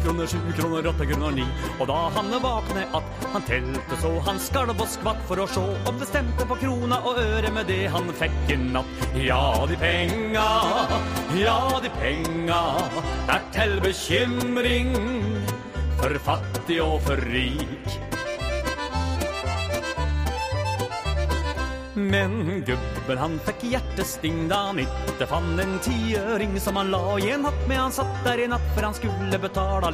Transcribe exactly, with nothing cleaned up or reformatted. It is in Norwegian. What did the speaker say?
kroner, sju kroner, åtte kroner, ni. Og da han vakne at han telte så han skalv og skvatt for å sjå, og bestemte på krona og øre med det han fikk i natt. Ja, de penga, ja, de penga, er til bekymring for fattig og for rik. Men gubben han fikk hjertesting da han ikke fann en tiøring som han la i en hatt med han satt der i natt, for han skulle betala